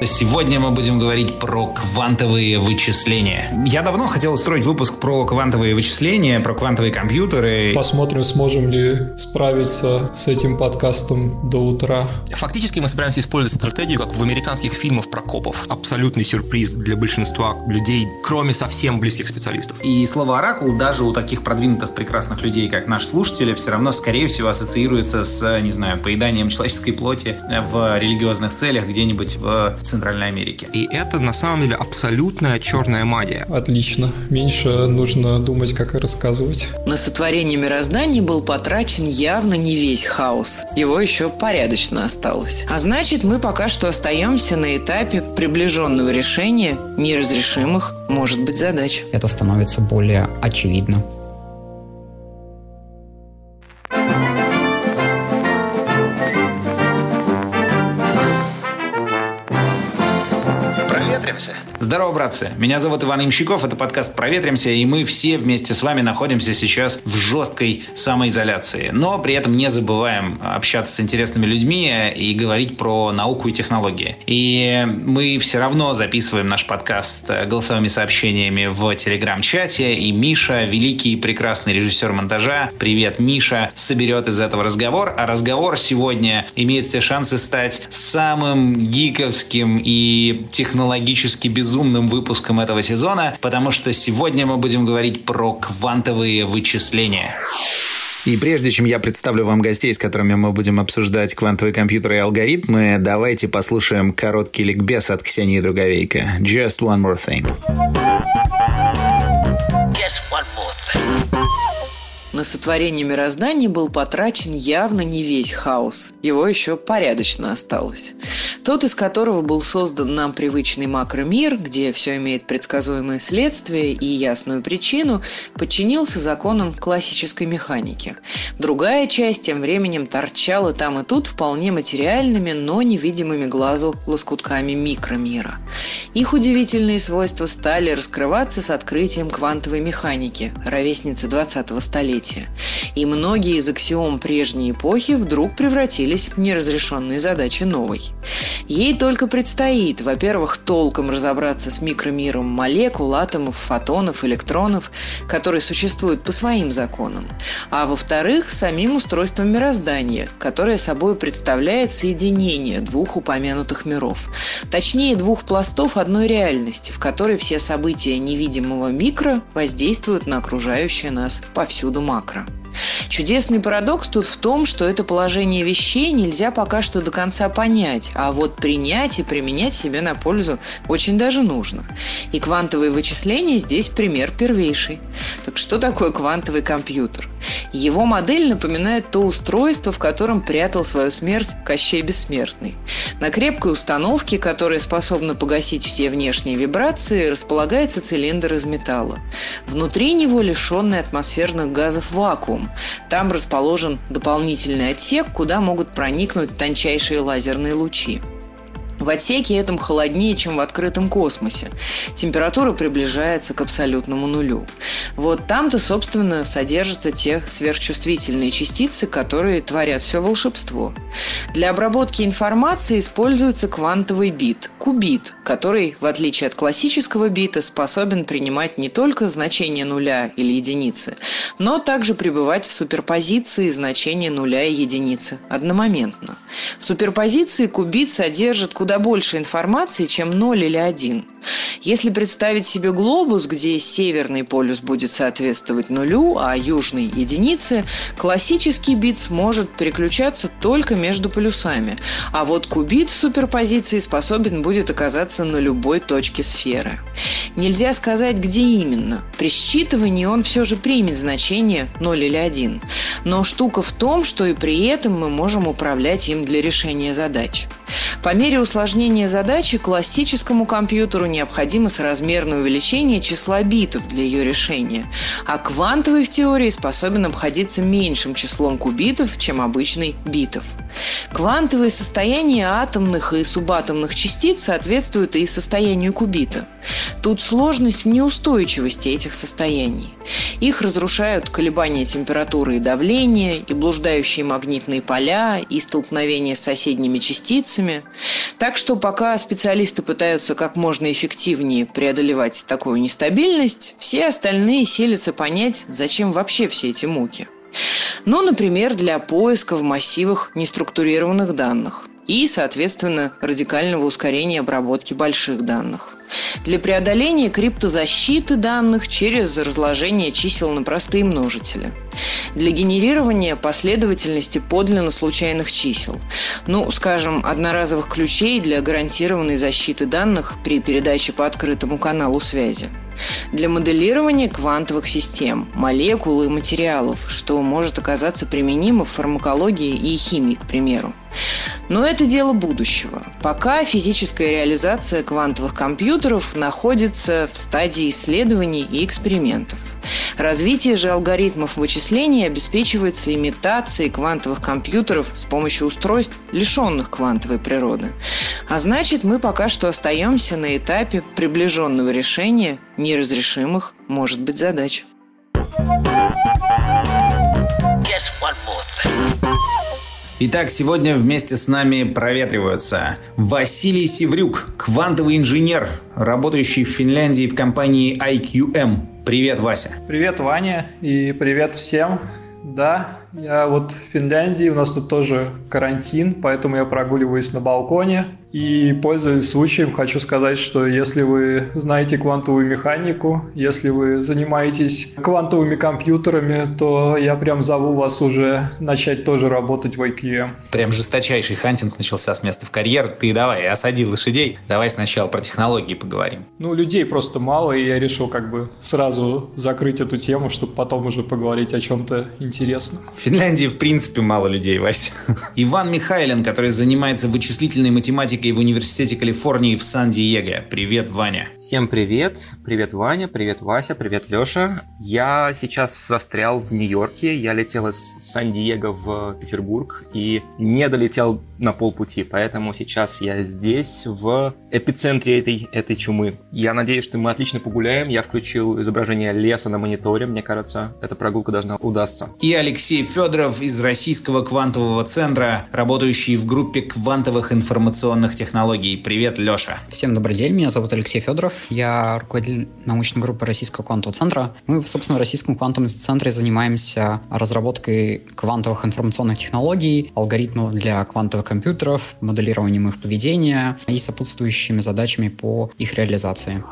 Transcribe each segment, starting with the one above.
Сегодня мы будем говорить про квантовые вычисления. Я давно хотел устроить выпуск про квантовые вычисления, про квантовые компьютеры. Посмотрим, сможем ли справиться с этим подкастом до утра. Фактически мы собираемся использовать стратегию, как в американских фильмах про копов. Абсолютный сюрприз для большинства людей, кроме совсем близких специалистов. И слово «оракул» даже у таких продвинутых прекрасных людей, как наши слушатели, все равно, скорее всего, ассоциируется с, не знаю, поеданием человеческой плоти в религиозных целях где-нибудь в Центральной Америке. И это, на самом деле, абсолютная черная магия. Отлично. Меньше нужно думать, как рассказывать. На сотворение мироздания был потрачен явно не весь хаос. Его еще порядочно осталось. А значит, мы пока что остаемся на этапе приближенного решения неразрешимых, может быть, задач. Это становится более очевидно. Здорово, братцы! Меня зовут Иван Ямщиков, это подкаст «Проветримся», и мы все вместе с вами находимся сейчас в жесткой самоизоляции. Но при этом не забываем общаться с интересными людьми и говорить про науку и технологии. И мы все равно записываем наш подкаст голосовыми сообщениями в Телеграм-чате, и Миша, великий и прекрасный режиссер монтажа, привет, Миша, соберет из этого разговор. А разговор сегодня имеет все шансы стать самым гиковским и технологически безумным выпуском этого сезона, потому что сегодня мы будем говорить про квантовые вычисления. И прежде чем я представлю вам гостей, с которыми мы будем обсуждать квантовые компьютеры и алгоритмы, давайте послушаем короткий ликбез от Ксении Друговейко. Just one more thing. Just one more thing. На сотворение мироздания был потрачен явно не весь хаос. Его еще порядочно осталось. Тот, из которого был создан нам привычный макромир, где все имеет предсказуемое следствие и ясную причину, подчинился законам классической механики. Другая часть тем временем торчала там и тут вполне материальными, но невидимыми глазу лоскутками микромира. Их удивительные свойства стали раскрываться с открытием квантовой механики, ровесницы 20-го столетия. И многие из аксиом прежней эпохи вдруг превратились в неразрешенные задачи новой. Ей только предстоит, во-первых, толком разобраться с микромиром молекул, атомов, фотонов, электронов, которые существуют по своим законам, а во-вторых, самим устройством мироздания, которое собой представляет соединение двух упомянутых миров, точнее двух пластов одной реальности, в которой все события невидимого микро воздействуют на окружающее нас повсюду макро. Чудесный парадокс тут в том, что это положение вещей нельзя пока что до конца понять, а вот принять и применять себе на пользу очень даже нужно. И квантовые вычисления здесь пример первейший. Так что такое квантовый компьютер? Его модель напоминает то устройство, в котором прятал свою смерть Кощей Бессмертный. На крепкой установке, которая способна погасить все внешние вибрации, располагается цилиндр из металла. Внутри него лишенный атмосферных газов вакуум. Там расположен дополнительный отсек, куда могут проникнуть тончайшие лазерные лучи. В отсеке этом холоднее, чем в открытом космосе. Температура приближается к абсолютному нулю. Вот там-то, собственно, содержатся те сверхчувствительные частицы, которые творят все волшебство. Для обработки информации используется квантовый бит – кубит, который, в отличие от классического бита, способен принимать не только значение нуля или единицы, но также пребывать в суперпозиции значения нуля и единицы одномоментно. В суперпозиции кубит содержит куда больше информации, чем 0 или 1. Если представить себе глобус, где северный полюс будет соответствовать нулю, а южный – единице, классический бит сможет переключаться только между полюсами, а вот кубит в суперпозиции способен будет оказаться на любой точке сферы. Нельзя сказать, где именно. При считывании он все же примет значение 0 или 1. Но штука в том, что и при этом мы можем управлять им для решения задач. По мере усложнения задачи классическому компьютеру необходимо соразмерное увеличение числа битов для ее решения, а квантовый в теории способен обходиться меньшим числом кубитов, чем обычный битов. Квантовые состояния атомных и субатомных частиц соответствуют и состоянию кубита. Тут сложность в неустойчивости этих состояний. Их разрушают колебания температуры и давления, и блуждающие магнитные поля, и столкновения с соседними частицами. Так что пока специалисты пытаются как можно эффективнее преодолевать такую нестабильность, все остальные силятся понять, зачем вообще все эти муки. Ну, например, для поиска в массивах неструктурированных данных и, соответственно, радикального ускорения обработки больших данных. Для преодоления криптозащиты данных через разложение чисел на простые множители. Для генерирования последовательности подлинно случайных чисел. Ну, скажем, одноразовых ключей для гарантированной защиты данных при передаче по открытому каналу связи. Для моделирования квантовых систем, молекул и материалов, что может оказаться применимо в фармакологии и химии, к примеру. Но это дело будущего. Пока физическая реализация квантовых компьютеров находится в стадии исследований и экспериментов. Развитие же алгоритмов вычисления обеспечивается имитацией квантовых компьютеров с помощью устройств, лишенных квантовой природы. А значит, мы пока что остаемся на этапе приближенного решения неразрешимых, может быть, задач. Итак, сегодня вместе с нами проветриваются Василий Севрюк, квантовый инженер, работающий в Финляндии в компании IQM. Привет, Вася. Привет, Ваня, и привет всем. Да, я вот в Финляндии, у нас тут тоже карантин, поэтому я прогуливаюсь на балконе. И, пользуясь случаем, хочу сказать, что если вы знаете квантовую механику, если вы занимаетесь квантовыми компьютерами, то я прям зову вас уже начать тоже работать в IQM. Прям жесточайший хантинг начался с места в карьер. Ты давай, осади лошадей. Давай сначала про технологии поговорим. Ну, людей просто мало, и я решил как бы сразу закрыть эту тему, чтобы потом уже поговорить о чем-то интересном. В Финляндии, в принципе, мало людей, Вася. Иван Михайлин, который занимается вычислительной математикой в Университете Калифорнии в Сан-Диего. Привет, Ваня. Всем привет. Привет, Ваня. Привет, Вася. Привет, Леша. Я сейчас застрял в Нью-Йорке. Я летел из Сан-Диего в Петербург и не долетел на полпути. Поэтому сейчас я здесь, в эпицентре этой чумы. Я надеюсь, что мы отлично погуляем. Я включил изображение леса на мониторе. Мне кажется, эта прогулка должна удастся. И Алексей Федоров из Российского квантового центра, работающий в группе квантовых информационных технологий. Привет, Леша. Всем добрый день, меня зовут Алексей Федоров, я руководитель научной группы Российского квантового центра. Мы, собственно, в Российском квантовом центре занимаемся разработкой квантовых информационных технологий, алгоритмов для квантовых компьютеров, моделированием их поведения и сопутствующими задачами по их реализации.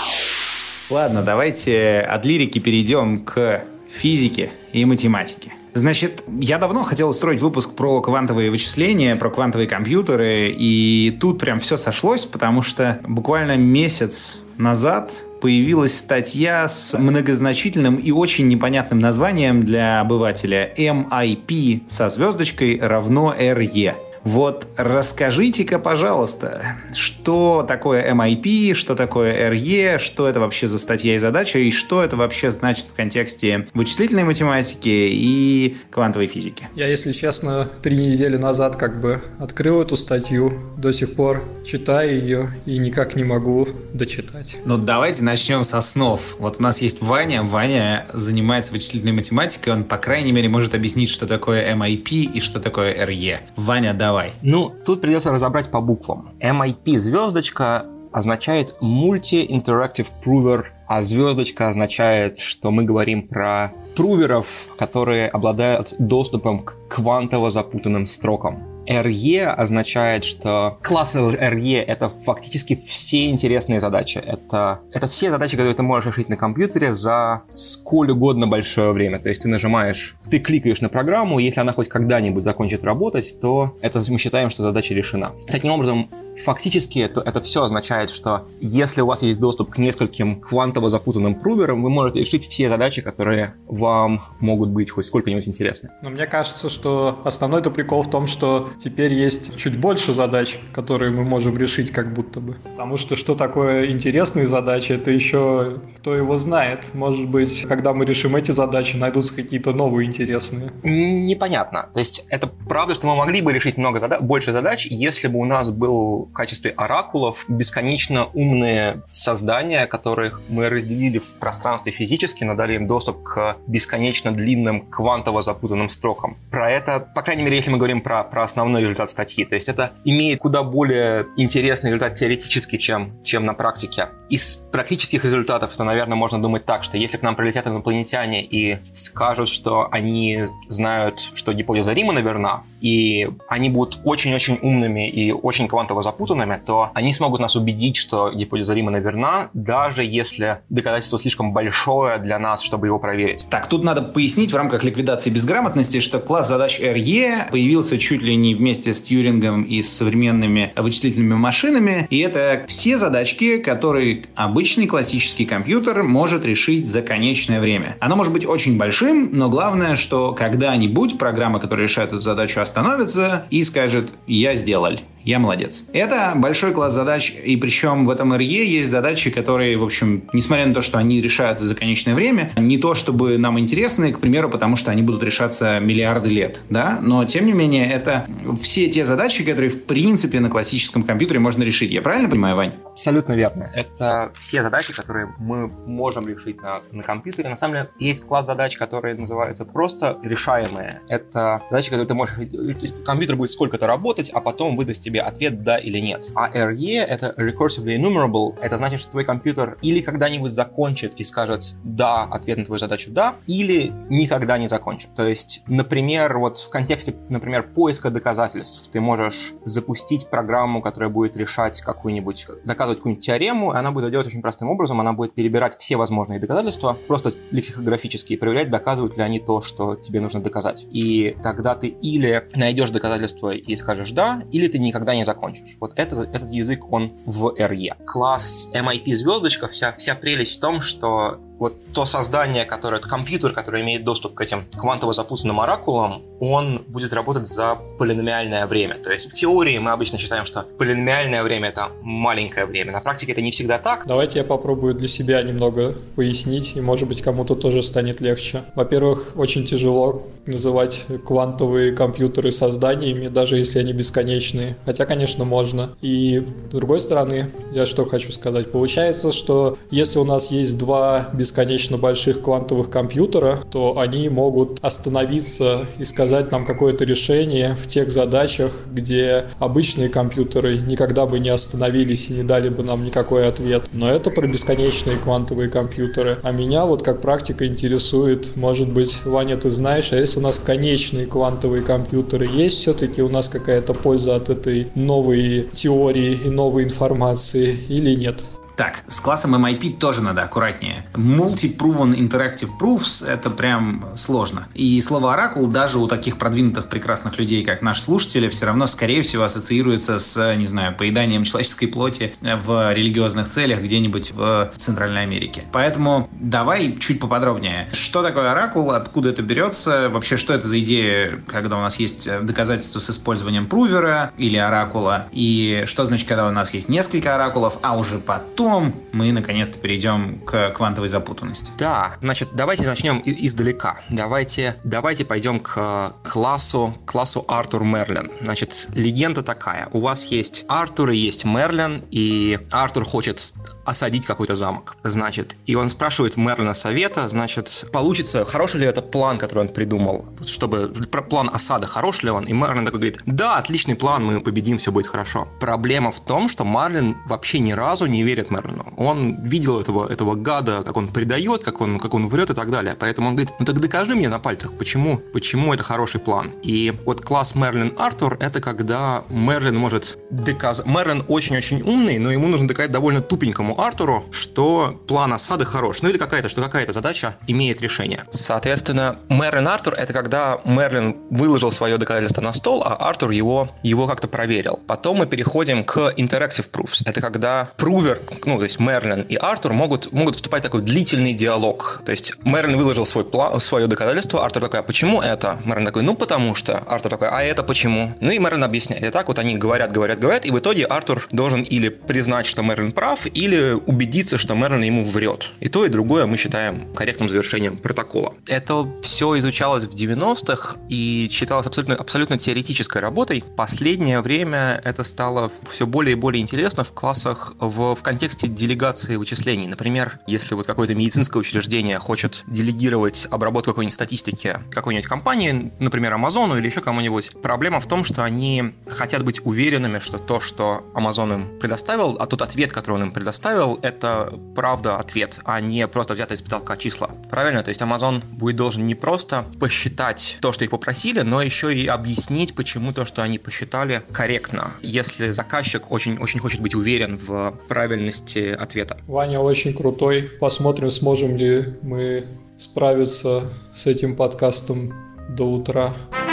Ладно, давайте от лирики перейдем к физике и математике. Значит, я давно хотел устроить выпуск про квантовые вычисления, про квантовые компьютеры, и тут прям все сошлось, потому что буквально месяц назад появилась статья с многозначительным и очень непонятным названием для обывателя MIP со звездочкой равно RE. Вот расскажите-ка, пожалуйста, что такое MIP, что такое RE, что это вообще за статья и задача, и что это вообще значит в контексте вычислительной математики и квантовой физики? Я, если честно, 3 недели назад как бы открыл эту статью, до сих пор читаю ее и никак не могу дочитать. Ну, давайте начнем с основ. Вот у нас есть Ваня. Ваня занимается вычислительной математикой, он, по крайней мере, может объяснить, что такое MIP и что такое RE. Ваня, давай. Ну, тут придется разобрать по буквам. MIP звездочка означает Multi-Interactive Prover, а звездочка означает, что мы говорим про пруверов, которые обладают доступом к квантово запутанным строкам. RE означает, что класс RE — это фактически все интересные задачи. Это все задачи, которые ты можешь решить на компьютере за сколь угодно большое время. То есть ты кликаешь на программу, и если она хоть когда-нибудь закончит работать, то это мы считаем, что задача решена. Таким образом, фактически это все означает, что если у вас есть доступ к нескольким квантово запутанным пруверам, вы можете решить все задачи, которые вам могут быть хоть сколько-нибудь интересны. Но мне кажется, что основной прикол в том, что теперь есть чуть больше задач, которые мы можем решить как будто бы. Потому что такое интересные задачи, это еще кто его знает. Может быть, когда мы решим эти задачи, найдутся какие-то новые интересные. Непонятно. То есть это правда, что мы могли бы решить больше задач, если бы у нас был в качестве оракулов бесконечно умные создания, которых мы разделили в пространстве физически, но дали им доступ к бесконечно длинным квантово запутанным строкам. Про это, по крайней мере, если мы говорим про основной результат статьи, то есть это имеет куда более интересный результат теоретически, чем на практике. Из практических результатов, то, наверное, можно думать так, что если к нам прилетят инопланетяне и скажут, что они знают, что гипотеза Римана верна, и они будут очень-очень умными и очень квантово запутанными, то они смогут нас убедить, что гипотеза Римана верна, даже если доказательство слишком большое для нас, чтобы его проверить. Так, тут надо пояснить в рамках ликвидации безграмотности, что класс задач RE появился чуть ли не вместе с Тьюрингом и с современными вычислительными машинами, и это все задачки, которые обычный классический компьютер может решить за конечное время. Оно может быть очень большим, но главное, что когда-нибудь программа, которая решает эту задачу, остановится и скажет: «Я сделал». Я молодец. Это большой класс задач, и причем в этом RE есть задачи, которые, в общем, несмотря на то, что они решаются за конечное время, не то чтобы нам интересны, к примеру, потому что они будут решаться миллиарды лет, да, но тем не менее это все те задачи, которые в принципе на классическом компьютере можно решить. Я правильно понимаю, Вань? Абсолютно верно. Это все задачи, которые мы можем решить на компьютере. На самом деле есть класс задач, которые называются просто решаемые. Это задачи, которые ты можешь решить. Компьютер будет сколько-то работать, а потом выдаст тебе ответ «да» или «нет». А RE — это recursively enumerable. Это значит, что твой компьютер или когда-нибудь закончит и скажет «да», ответ на твою задачу «да», или никогда не закончит. То есть, например, вот в контексте, например, поиска доказательств ты можешь запустить программу, которая будет решать доказывать какую-нибудь теорему, и она будет делать очень простым образом. Она будет перебирать все возможные доказательства, просто лексикографически, и проверять, доказывают ли они то, что тебе нужно доказать. И тогда ты или найдешь доказательства и скажешь «да», или ты никогда не закончишь. Вот этот язык, он в RE. Класс MIP звездочка, вся прелесть в том, что вот то создание, компьютер, который имеет доступ к этим квантово запутанным оракулам, он будет работать за полиномиальное время. То есть в теории мы обычно считаем, что полиномиальное время — это маленькое время. На практике это не всегда так. Давайте я попробую для себя немного пояснить, и, может быть, кому-то тоже станет легче. Во-первых, очень тяжело называть квантовые компьютеры созданиями, даже если они бесконечные. Хотя, конечно, можно. И с другой стороны, я что хочу сказать. Получается, что если у нас есть два бесконечно больших квантовых компьютера, то они могут остановиться и сказать нам какое-то решение в тех задачах, где обычные компьютеры никогда бы не остановились и не дали бы нам никакой ответ. Но это про бесконечные квантовые компьютеры. А меня вот как практика интересует, может быть, Ваня, ты знаешь, а если у нас конечные квантовые компьютеры, есть все-таки у нас какая-то польза от этой новой теории и новой информации или нет? Так, с классом MIP тоже надо аккуратнее. Multi-proven interactive proofs — это прям сложно. И слово оракул даже у таких продвинутых прекрасных людей, как наши слушатели, все равно, скорее всего, ассоциируется с, не знаю, поеданием человеческой плоти в религиозных целях где-нибудь в Центральной Америке. Поэтому давай чуть поподробнее. Что такое оракул, откуда это берется, вообще что это за идея, когда у нас есть доказательства с использованием прувера или оракула, и что значит, когда у нас есть несколько оракулов, а уже потом мы наконец-то перейдем к квантовой запутанности. Да, значит, давайте начнем издалека. Давайте пойдем к классу Артур Мерлин. Значит, легенда такая. У вас есть Артур и есть Мерлин, и Артур хочет осадить какой-то замок. Значит, и он спрашивает Мерлина совета, значит, получится, хороший ли это план, который он придумал, чтобы план осады, хорош ли он? И Мерлин такой говорит: да, отличный план, мы победим, все будет хорошо. Проблема в том, что Мерлин вообще ни разу не верит Мерлину. Он видел этого гада, как он предает, как он врет и так далее. Поэтому он говорит: ну так докажи мне на пальцах, почему это хороший план. И вот класс Мерлин Артур — это когда Мерлин может доказать. Мерлин очень-очень умный, но ему нужно доказать довольно тупенькому Артуру, что план осады хорош. Ну или какая-то задача имеет решение. Соответственно, Мерлин Артур — это когда Мерлин выложил свое доказательство на стол, а Артур его как-то проверил. Потом мы переходим к interactive proofs. Это когда прувер, то есть Мерлин и Артур могут вступать в такой длительный диалог. То есть Мерлин выложил свое доказательство, Артур такой: а почему это? Мерлин такой: ну потому что. Артур такой: а это почему? Ну и Мерлин объясняет. И так вот они говорят, и в итоге Артур должен или признать, что Мерлин прав, или или убедиться, что Мерлин ему врет. И то, и другое мы считаем корректным завершением протокола. Это все изучалось в 90-х и считалось абсолютно теоретической работой. Последнее время это стало все более и более интересно в классах в контексте делегации вычислений. Например, если вот какое-то медицинское учреждение хочет делегировать обработку какой-нибудь статистики какой-нибудь компании, например, Амазону или еще кому-нибудь, проблема в том, что они хотят быть уверенными, что то, что Amazon им предоставил, а тот ответ, который он им предоставил, это правда ответ, а не просто взятое из потолка числа. Правильно? То есть Amazon будет должен не просто посчитать то, что их попросили, но еще и объяснить, почему то, что они посчитали, корректно, если заказчик очень хочет быть уверен в правильности ответа. Ваня очень крутой. Посмотрим, сможем ли мы справиться с этим подкастом до утра.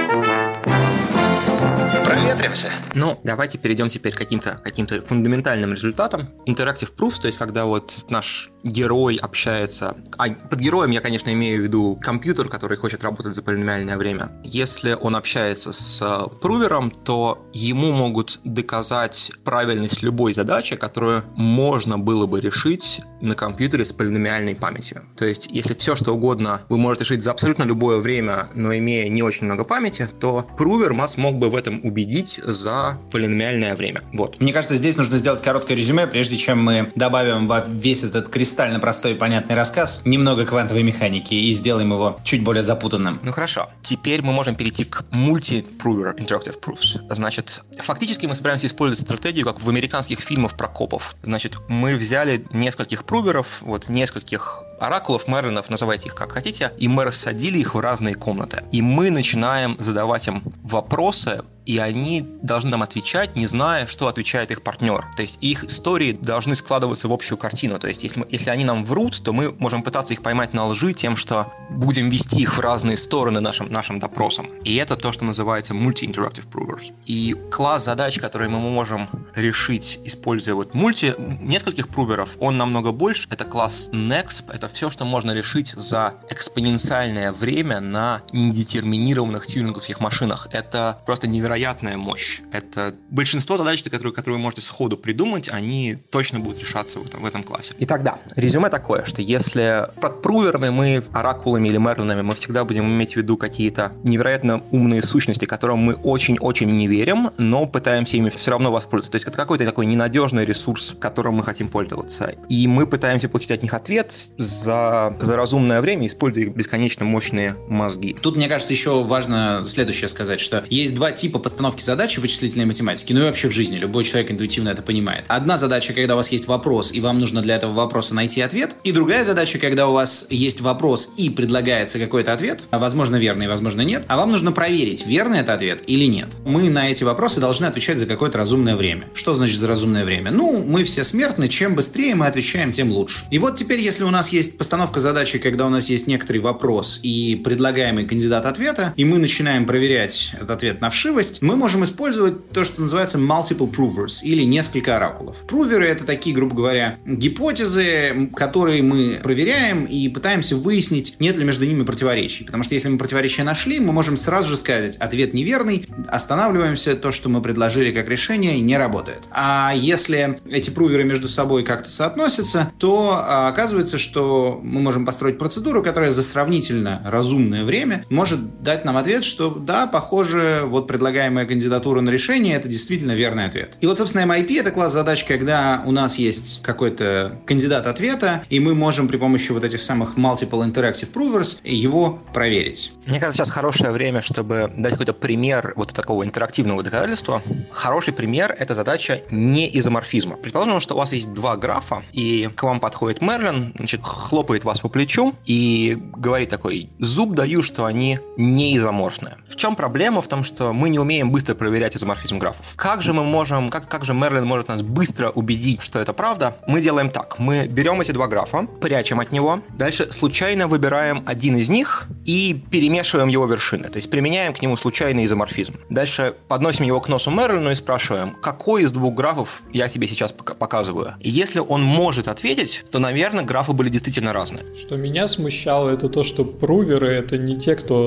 Проветримся. Ну, давайте перейдем теперь к каким-то фундаментальным результатам. Interactive proofs, то есть когда вот наш герой общается... под героем я, конечно, имею в виду компьютер, который хочет работать за полиномиальное время. Если он общается с прувером, то ему могут доказать правильность любой задачи, которую можно было бы решить на компьютере с полиномиальной памятью. То есть, если все, что угодно вы можете решить за абсолютно любое время, но имея не очень много памяти, то прувер вас мог бы в этом убедить за полиномиальное время. Вот. Мне кажется, здесь нужно сделать короткое резюме, прежде чем мы добавим во весь этот кристально простой и понятный рассказ немного квантовой механики и сделаем его чуть более запутанным. Ну хорошо. Теперь мы можем перейти к multi-prover interactive proofs. Значит, фактически мы собираемся использовать стратегию, как в американских фильмах про копов. Значит, мы взяли нескольких пруверов, вот нескольких оракулов, Мерлинов, называйте их как хотите, и мы рассадили их в разные комнаты. И мы начинаем задавать им вопросы, и они должны нам отвечать, не зная, что отвечает их партнер. То есть их истории должны складываться в общую картину. То есть если они нам врут, то мы можем пытаться их поймать на лжи тем, что будем вести их в разные стороны нашим допросом. И это то, что называется multi-interactive provers. И класс задач, которые мы можем решить, используя вот нескольких пруверов, он намного больше. Это класс next. Это все, что можно решить за экспоненциальное время на недетерминированных тьюринговских машинах. Это просто невероятная мощь. Это большинство задач, которые вы можете сходу придумать, они точно будут решаться в этом классе. И тогда, резюме такое, что если под пруверами мы, оракулами или мерлинами, мы всегда будем иметь в виду какие-то невероятно умные сущности, которым мы очень-очень не верим, но пытаемся ими все равно воспользоваться. То есть это какой-то такой ненадежный ресурс, которым мы хотим пользоваться. И мы пытаемся получить от них ответ за разумное время, используя их бесконечно мощные мозги. Тут, мне кажется, еще важно следующее сказать, что есть два типа постановки задачи в вычислительной математике, ну и вообще в жизни. Любой человек интуитивно это понимает. Одна задача, когда у вас есть вопрос, и вам нужно для этого вопроса найти ответ. И другая задача, когда у вас есть вопрос и предлагается какой-то ответ, возможно, верный, возможно, нет, а вам нужно проверить, верный это ответ или нет. Мы на эти вопросы должны отвечать за какое-то разумное время. Что значит за разумное время? Ну, мы все смертны, чем быстрее мы отвечаем, тем лучше. И вот теперь, если у нас есть постановка задачи, когда у нас есть некоторый вопрос и предлагаемый кандидат ответа, и мы начинаем проверять этот ответ на вшивость, мы можем использовать то, что называется multiple provers, или несколько оракулов. Пруверы — это такие, грубо говоря, гипотезы, которые мы проверяем и пытаемся выяснить, нет ли между ними противоречий. Потому что если мы противоречия нашли, мы можем сразу же сказать, ответ неверный, останавливаемся, то, что мы предложили как решение, не работает. А если эти пруверы между собой как-то соотносятся, то оказывается, что мы можем построить процедуру, которая за сравнительно разумное время может дать нам ответ, что да, похоже, вот предлагаемая кандидатура на решение — это действительно верный ответ. И вот, собственно, MIP — это класс задач, когда у нас есть какой-то кандидат ответа, и мы можем при помощи вот этих самых multiple interactive provers его проверить. Мне кажется, сейчас хорошее время, чтобы дать какой-то пример вот такого интерактивного доказательства. Хороший пример — это задача неизоморфизма. Предположим, что у вас есть два графа, и к вам подходит Мерлин, значит, хлопает вас по плечу и говорит такой: зуб даю, что они не изоморфные. В чем проблема? В том, что мы не умеем быстро проверять изоморфизм графов. Как же Мерлин может нас быстро убедить, что это правда? Мы делаем так. Мы берем эти два графа, прячем от него, дальше случайно выбираем один из них и перемешиваем его вершины. То есть применяем к нему случайный изоморфизм. Дальше подносим его к носу Мерлину и спрашиваем, какой из двух графов я тебе сейчас показываю. И если он может ответить, то, наверное, графы были действительно разные. Что меня смущало, это то, что пруверы — это не те, кто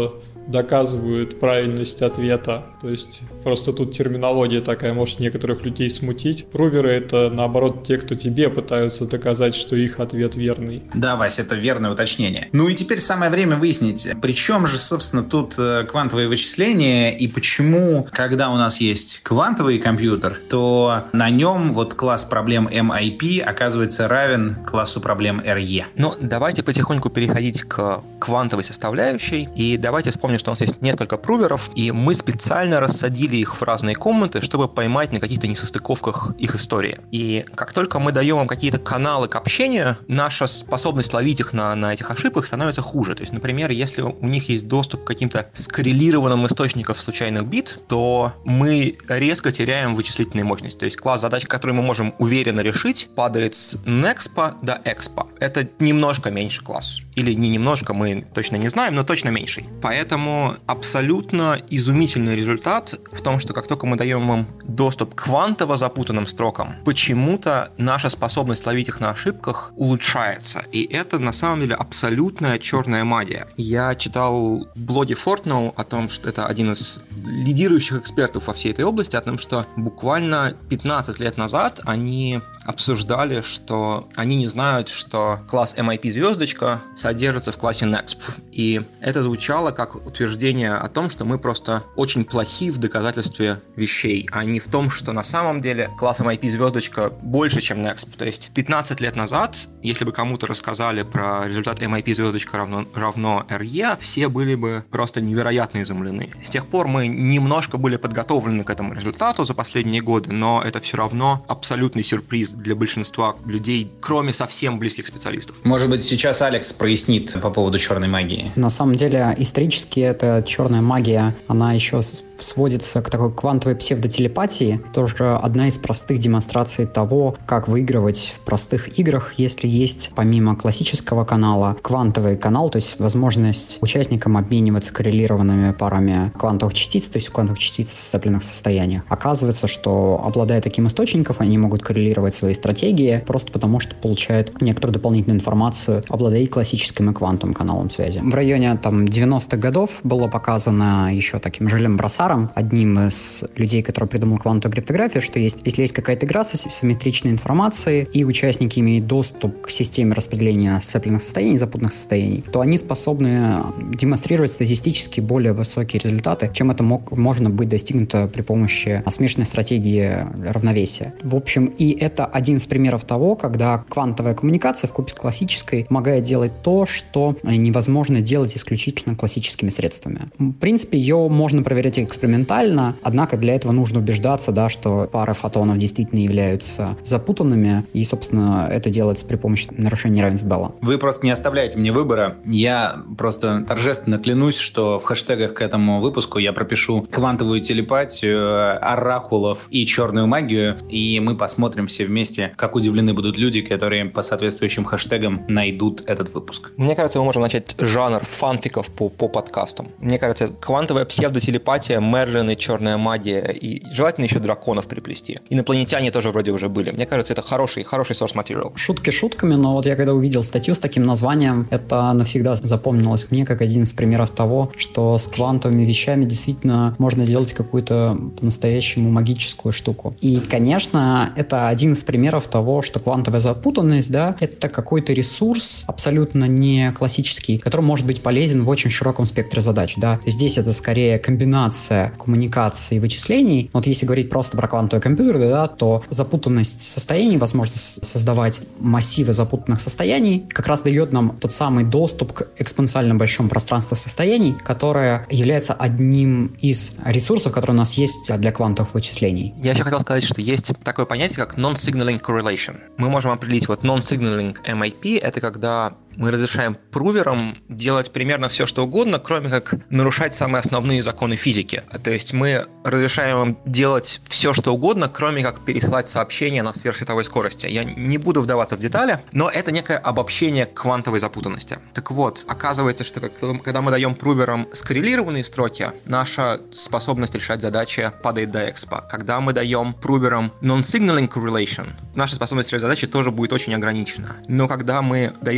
доказывают правильность ответа. То есть просто тут терминология такая может некоторых людей смутить. Пруверы — это, наоборот, те, кто тебе пытаются доказать, что их ответ верный. Да, Вась, это верное уточнение. Ну и теперь самое время выяснить, при чем же, собственно, тут квантовые вычисления и почему, когда у нас есть квантовый компьютер, то на нем вот класс проблем MIP оказывается равен классу проблем RE. Но давайте потихоньку переходить к квантовой составляющей. И давайте вспомним, что у нас есть несколько пруверов, и мы специально рассадили их в разные комнаты, чтобы поймать на каких-то несостыковках их истории. И как только мы даем им какие-то каналы к общению, наша способность ловить их на этих ошибках становится хуже. То есть, например, если у них есть доступ к каким-то скоррелированным источникам случайных бит, то мы резко теряем вычислительные мощности. То есть класс задач, которые мы можем уверенно решить, падает с NEXPO до EXPO. Это немножко меньше класс. Или не немножко, мы точно не знаем, но точно меньший. Поэтому абсолютно изумительный результат в том, что как только мы даем им доступ к квантово запутанным строкам, почему-то наша способность ловить их на ошибках улучшается. И это на самом деле абсолютная черная магия. Я читал в блоге Fortnow о том, что это один из лидирующих экспертов во всей этой области, о том, что буквально 15 лет назад они обсуждали, что они не знают, что класс MIP звездочка содержится в классе NEXP. И это звучало как утверждение о том, что мы просто очень плохи в доказательстве вещей, а не в том, что на самом деле класс MIP звездочка больше, чем NEXP. То есть 15 лет назад, если бы кому-то рассказали про результат MIP звездочка равно RE, все были бы просто невероятно изумлены. С тех пор мы немножко были подготовлены к этому результату за последние годы, но это все равно абсолютный сюрприз для большинства людей, кроме совсем близких специалистов. Может быть, сейчас Алекс прояснит по поводу черной магии. На самом деле, исторически эта черная магия, она еще сводится к такой квантовой псевдотелепатии. Тоже одна из простых демонстраций того, как выигрывать в простых играх, если есть помимо классического канала квантовый канал, то есть возможность участникам обмениваться коррелированными парами квантовых частиц, то есть квантовых частиц в стабильных состояниях. Оказывается, что обладая таким источником, они могут коррелировать свои стратегии просто потому, что получают некоторую дополнительную информацию, обладая классическим и квантовым каналом связи. В районе 90-х годов было показано еще таким Жилем Брассаром, одним из людей, который придумал квантовую криптографию, что если есть какая-то игра с симметричной информацией, и участники имеют доступ к системе распределения сцепленных состояний, запутанных состояний, то они способны демонстрировать статистически более высокие результаты, чем это можно быть достигнуто при помощи смешанной стратегии равновесия. В общем, и это один из примеров того, когда квантовая коммуникация вкупе с классической помогает делать то, что невозможно делать исключительно классическими средствами. В принципе, ее можно проверять экспериментально, однако для этого нужно убеждаться, да, что пары фотонов действительно являются запутанными, и, собственно, это делается при помощи нарушения неравенства Белла. Вы просто не оставляете мне выбора. Я просто торжественно клянусь, что в хэштегах к этому выпуску я пропишу квантовую телепатию, оракулов и черную магию, и мы посмотрим все вместе, как удивлены будут люди, которые по соответствующим хэштегам найдут этот выпуск. Мне кажется, мы можем начать жанр фанфиков по подкастам. Мне кажется, квантовая псевдотелепатия, Мерлин и черная магия, и желательно еще драконов приплести. Инопланетяне тоже вроде уже были. Мне кажется, это хороший source material. Шутки шутками, но вот я когда увидел статью с таким названием, это навсегда запомнилось мне как один из примеров того, что с квантовыми вещами действительно можно делать какую-то по-настоящему магическую штуку. И, конечно, это один из примеров того, что квантовая запутанность, да, это какой-то ресурс абсолютно не классический, который может быть полезен в очень широком спектре задач, да. Здесь это скорее комбинация коммуникации и вычислений. Вот если говорить просто про квантовые компьютеры, да, то запутанность состояний, возможность создавать массивы запутанных состояний, как раз дает нам тот самый доступ к экспоненциально большому пространству состояний, которое является одним из ресурсов, которые у нас есть для квантовых вычислений. Я еще хотел сказать, что есть такое понятие, как non-signaling correlation. Мы можем определить вот non-signaling MIP, это когда мы разрешаем пруверам делать примерно все, что угодно, кроме как нарушать самые основные законы физики. То есть мы разрешаем им делать все, что угодно, кроме как пересылать сообщения на сверхсветовой скорости. Я не буду вдаваться в детали, но это некое обобщение квантовой запутанности. Так вот, оказывается, что когда мы даем пруверам скоррелированные строки, наша способность решать задачи падает до экспо. Когда мы даем пруверам non-signaling correlation, наша способность решать задачи тоже будет очень ограничена. Но когда мы даем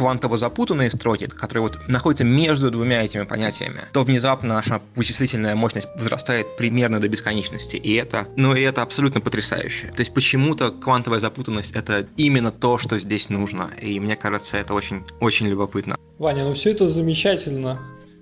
квантово запутанные строки, которые вот находятся между двумя этими понятиями, то внезапно наша вычислительная мощность возрастает примерно до бесконечности. И это абсолютно потрясающе. То есть почему-то квантовая запутанность — это именно то, что здесь нужно. И мне кажется, это очень, очень любопытно. Ваня, все это замечательно.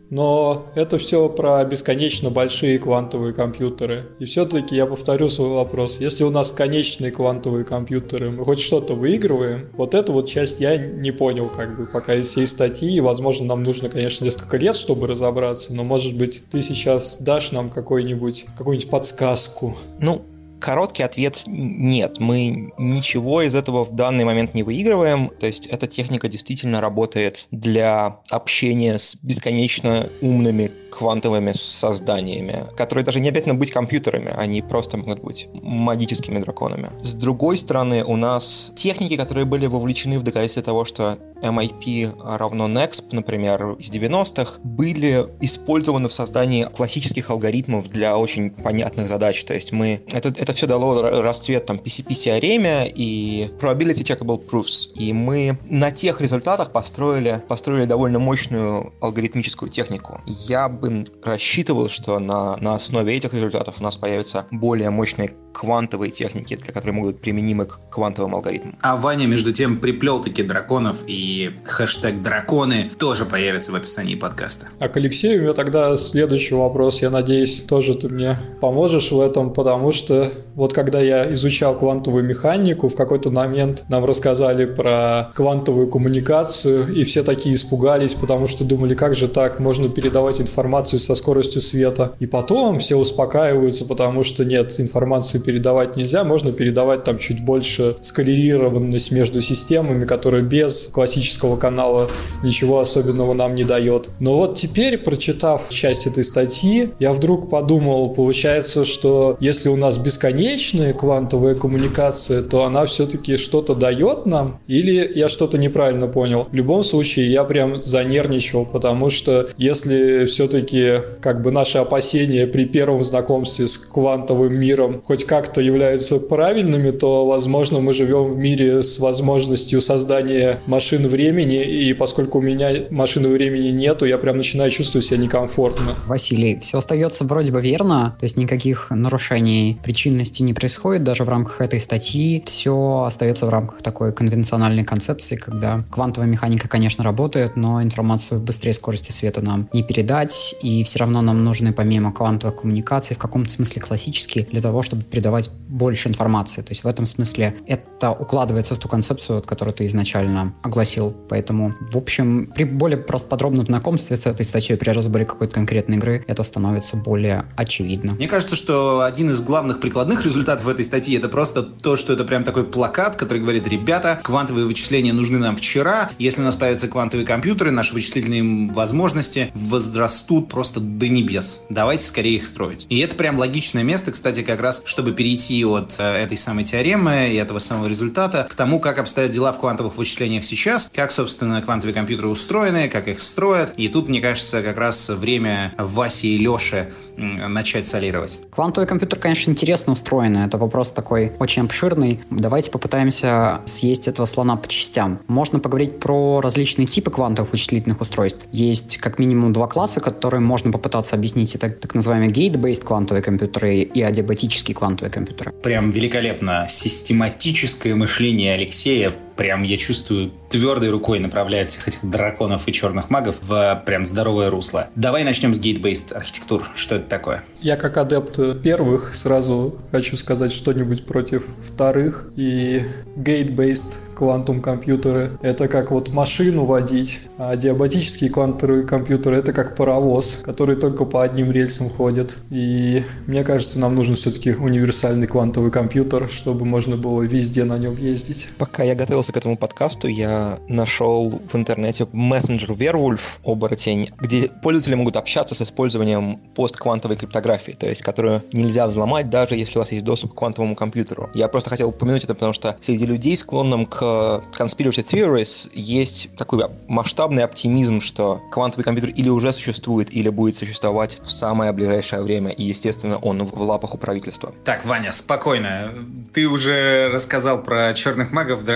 Но это все про бесконечно большие квантовые компьютеры. И все-таки я повторю свой вопрос. Если у нас конечные квантовые компьютеры, мы хоть что-то выигрываем? Вот эту вот часть я не понял, пока из всей статьи. Возможно, нам нужно, конечно, несколько лет, чтобы разобраться. Но, может быть, ты сейчас дашь нам какую-нибудь подсказку? Короткий ответ – нет. Мы ничего из этого в данный момент не выигрываем. То есть эта техника действительно работает для общения с бесконечно умными квантовыми созданиями, которые даже не обязательно быть компьютерами, они просто могут быть магическими драконами. С другой стороны, у нас техники, которые были вовлечены в доказательство того, что MIP равно NEXP, например, из 90-х, были использованы в создании классических алгоритмов для очень понятных задач. То есть это все дало расцвет PCP-теореме и Probability Checkable Proofs. И мы на тех результатах построили довольно мощную алгоритмическую технику. Я бы рассчитывал, что на основе этих результатов у нас появятся более мощные квантовые техники, которые могут быть применимы к квантовым алгоритмам. А Ваня, между тем, приплел-таки драконов, и хэштег «драконы» тоже появится в описании подкаста. А к Алексею у меня тогда следующий вопрос. Я надеюсь, тоже ты мне поможешь в этом, потому что вот когда я изучал квантовую механику, в какой-то момент нам рассказали про квантовую коммуникацию, и все такие испугались, потому что думали, как же так, можно передавать информацию со скоростью света. И потом все успокаиваются, потому что нет, информацию передавать нельзя, можно передавать чуть больше скоррелированность между системами, которая без классического канала ничего особенного нам не дает. Но вот теперь, прочитав часть этой статьи, я вдруг подумал, получается, что если у нас бесконечная квантовая коммуникация, то она все-таки что-то дает нам? Или я что-то неправильно понял? В любом случае, я прям занервничал, потому что если все-таки наши опасения при первом знакомстве с квантовым миром хоть как-то являются правильными, то, возможно, мы живем в мире с возможностью создания машин времени, и поскольку у меня машины времени нету, я прям начинаю чувствовать себя некомфортно. Василий, все остается вроде бы верно, то есть никаких нарушений причинности не происходит даже в рамках этой статьи, все остается в рамках такой конвенциональной концепции, когда квантовая механика, конечно, работает, но информацию быстрее скорости света нам не передать, и все равно нам нужны помимо квантовых коммуникаций в каком-то смысле классические для того, чтобы передавать больше информации. То есть в этом смысле это укладывается в ту концепцию, которую ты изначально огласил. Поэтому, в общем, при более просто подробном знакомстве с этой статьей, при разборе какой-то конкретной игры, это становится более очевидно. Мне кажется, что один из главных прикладных результатов этой статьи — это просто то, что это прям такой плакат, который говорит: ребята, квантовые вычисления нужны нам вчера. Если у нас появятся квантовые компьютеры, наши вычислительные возможности возрастут просто до небес. Давайте скорее их строить. И это прям логичное место, кстати, как раз, чтобы перейти от этой самой теоремы и этого самого результата к тому, как обстоят дела в квантовых вычислениях сейчас, как, собственно, квантовые компьютеры устроены, как их строят. И тут, мне кажется, как раз время Васи и Леши начать солировать. Квантовый компьютер, конечно, интересно устроен. Это вопрос такой очень обширный. Давайте попытаемся съесть этого слона по частям. Можно поговорить про различные типы квантовых вычислительных устройств. Есть как минимум два класса, которые можно попытаться объяснить. Это так называемые gate-based квантовые компьютеры и адиабатические квантовые компьютеры. Прям великолепно. Систематическое мышление Алексея. Прям я чувствую, твердой рукой направляет всех этих драконов и черных магов в прям здоровое русло. Давай начнем с gate-based архитектур. Что это такое? Я как адепт первых сразу хочу сказать что-нибудь против вторых. И gate-based квантум компьютеры — это как машину водить, а диабатические квантовые компьютеры — это как паровоз, который только по одним рельсам ходит. И мне кажется, нам нужен все-таки универсальный квантовый компьютер, чтобы можно было везде на нем ездить. Пока я готовился к этому подкасту, я нашел в интернете мессенджер Werewolf, оборотень, где пользователи могут общаться с использованием постквантовой криптографии, то есть которую нельзя взломать, даже если у вас есть доступ к квантовому компьютеру. Я просто хотел упомянуть это, потому что среди людей, склонным к conspiracy theories, есть такой масштабный оптимизм, что квантовый компьютер или уже существует, или будет существовать в самое ближайшее время, и, естественно, он в лапах у правительства. Так, Ваня, спокойно. Ты уже рассказал про черных магов, драконов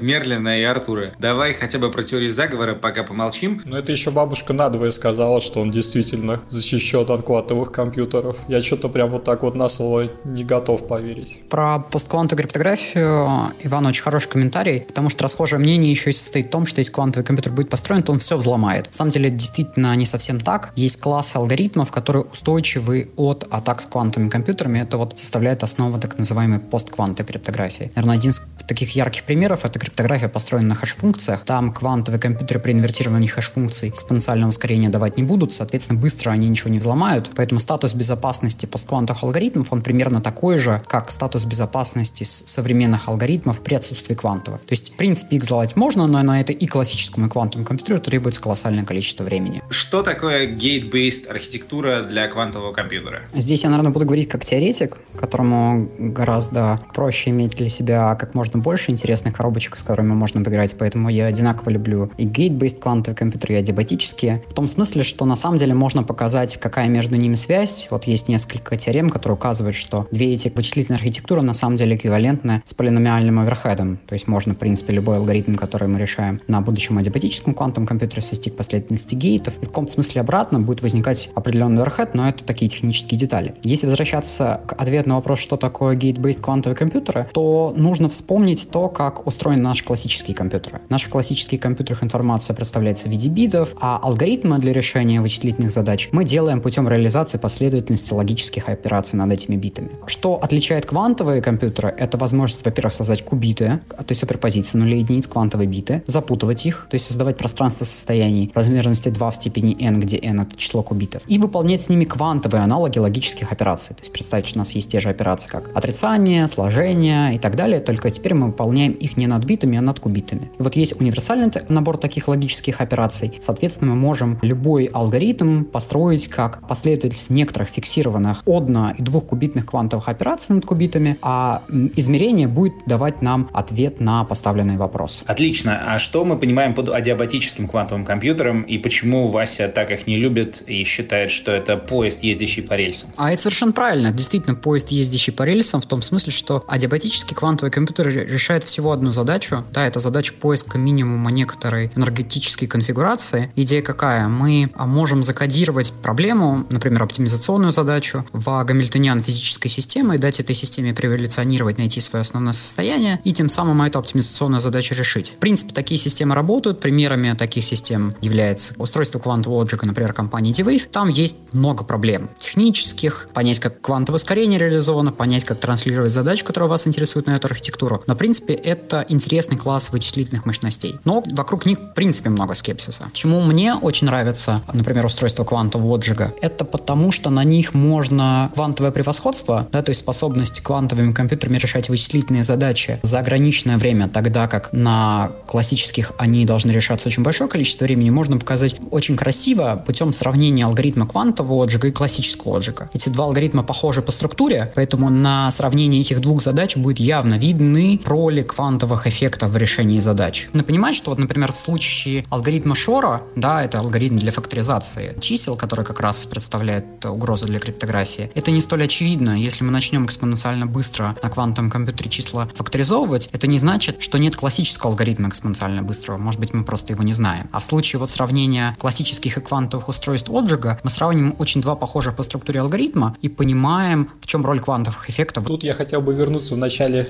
против Мерлина и Артура. Давай хотя бы про теорию заговора пока помолчим. Но это еще бабушка надвое сказала, что он действительно защищен от квантовых компьютеров. Я что-то прям вот так вот на слово не готов поверить. Про постквантовую криптографию Иван очень хороший комментарий, потому что расхожее мнение еще и состоит в том, что если квантовый компьютер будет построен, то он все взломает. На самом деле, действительно, не совсем так. Есть классы алгоритмов, которые устойчивы от атак с квантовыми компьютерами. Это вот составляет основу так называемой постквантовой криптографии. Наверное, один из таких ярких примеров — это криптография, построена на хэш-функциях. Там квантовые компьютеры при инвертировании хэш-функций экспоненциального ускорения давать не будут, соответственно, быстро они ничего не взломают. Поэтому статус безопасности постквантовых алгоритмов, он примерно такой же, как статус безопасности современных алгоритмов при отсутствии квантовых. То есть, в принципе, их взломать можно, но на это и классическому, и квантовому компьютеру требуется колоссальное количество времени. Что такое gate-based архитектура для квантового компьютера? Здесь я, наверное, буду говорить как теоретик, которому гораздо проще иметь для себя как можно больше интересных коробочек, с которыми можно поиграть, поэтому я одинаково люблю и gate-based квантовые компьютеры, и адиабатические. В том смысле, что на самом деле можно показать, какая между ними связь. Вот есть несколько теорем, которые указывают, что две эти вычислительные архитектуры на самом деле эквивалентны с полиномиальным оверхедом. То есть можно, в принципе, любой алгоритм, который мы решаем на будущем адиабатическом квантовом компьютере, свести к последовательности гейтов. И в каком-то смысле обратно будет возникать определенный оверхед, но это такие технические детали. Если возвращаться к ответу на вопрос, что такое gate-based квантовые компьютеры, то нужно вспомнить то, как устроены наши классические компьютеры. В наших классических компьютерах информация представляется в виде битов, а алгоритмы для решения вычислительных задач мы делаем путем реализации последовательности логических операций над этими битами. Что отличает квантовые компьютеры, это возможность, во-первых, создать кубиты, то есть суперпозиции нулей и единиц, квантовые биты, запутывать их, то есть создавать пространство состояний размерности 2 в степени n, где n — это число кубитов, и выполнять с ними квантовые аналоги логических операций. То есть представьте, что у нас есть те же операции, как отрицание, сложение и так далее, только теперь мы выполняем их не над битами, а над кубитами. И вот есть универсальный набор таких логических операций. Соответственно, мы можем любой алгоритм построить как последовательность некоторых фиксированных одно- и двухкубитных квантовых операций над кубитами, а измерение будет давать нам ответ на поставленный вопрос. Отлично. А что мы понимаем под адиабатическим квантовым компьютером и почему Вася так их не любит и считает, что это поезд, ездящий по рельсам? А это совершенно правильно. Это действительно поезд, ездящий по рельсам, в том смысле, что адиабатический квантовый компьютер решает всего одну задачу. Да, это задача поиска минимума некоторой энергетической конфигурации. Идея какая? Мы можем закодировать проблему, например, оптимизационную задачу в гамильтониан физической системы и дать этой системе преэволюционировать, найти свое основное состояние и тем самым эту оптимизационную задачу решить. В принципе, такие системы работают. Примерами таких систем является устройство квантового лоджика, например, компании D-Wave. Там есть много проблем технических, понять, как квантовое ускорение реализовано, понять, как транслировать задачу, которая вас интересует на эту архитектуру. Но, в принципе, это интересный класс вычислительных мощностей. Но вокруг них, в принципе, много скепсиса. Чему мне очень нравится, например, устройство квантового лоджика, это потому, что на них можно квантовое превосходство, да, то есть способность квантовыми компьютерами решать вычислительные задачи за ограниченное время, тогда как на классических они должны решаться очень большое количество времени, можно показать очень красиво путем сравнения алгоритма квантового лоджика и классического лоджика. Эти два алгоритма похожи по структуре, поэтому на сравнении этих двух задач будет явно видны роли квантовых эффектов в решении задач. Надо понимать, что вот, например, в случае алгоритма Шора, да, это алгоритм для факторизации чисел, который как раз представляет угрозу для криптографии, это не столь очевидно. Если мы начнем экспоненциально быстро на квантовом компьютере числа факторизовывать, это не значит, что нет классического алгоритма экспоненциально быстрого. Может быть, мы просто его не знаем. А в случае вот сравнения классических и квантовых устройств лоджика, мы сравним очень два похожих по структуре алгоритма и понимаем, в чем роль квантовых эффектов. Тут я хотел бы вернуться вначале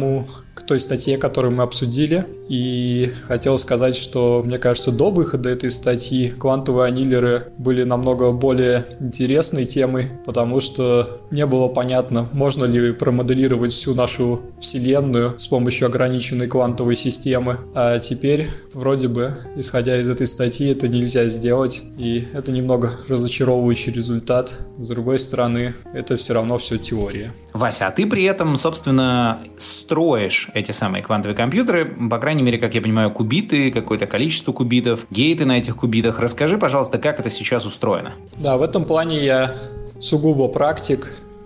к той статье, которую мы обсудили, и хотел сказать, что, мне кажется, до выхода этой статьи квантовые аннилеры были намного более интересной темой, потому что не было понятно, можно ли промоделировать всю нашу Вселенную с помощью ограниченной квантовой системы, а теперь, вроде бы, исходя из этой статьи, это нельзя сделать, и это немного разочаровывающий результат. С другой стороны, это все равно все теория. Вася, а ты при этом, собственно, строишь эти самые квантовые компьютеры, по крайней мере, как я понимаю, кубиты, какое-то количество кубитов, гейты на этих кубитах. Расскажи, пожалуйста, как это сейчас устроено. Да, в этом плане я сугубо практик.